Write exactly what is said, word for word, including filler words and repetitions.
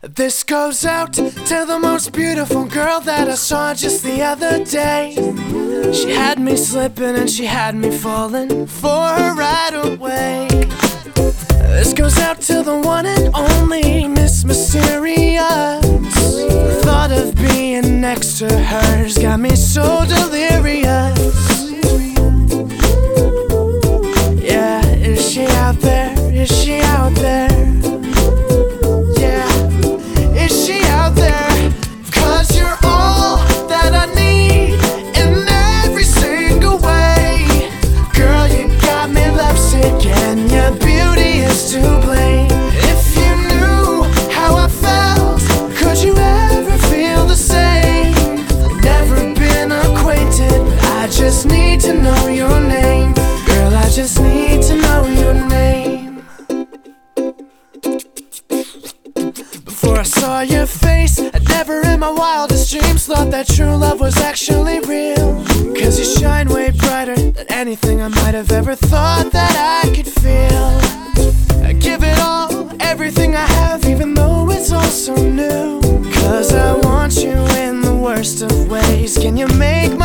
This goes out to the most beautiful girl that I saw just the other day. She had me slipping and she had me falling for her right away. This goes out to the one and only Miss Mysterious. The thought of being next to her's got me so delirious. Yeah, is she out there? Is she out there? And your beauty is to blame. If you knew how I felt, could you ever feel the same? Never been acquainted, but I just need to know your name. Girl, I just need to know your name. Before I saw your face, I'd never in my wildest dreams thought that true love was actually real. Cause you shine way brighter than anything I might have ever thought that I could feel. I give it all, everything I have, even though it's all so new. Cause I want you in the worst of ways. Can you make my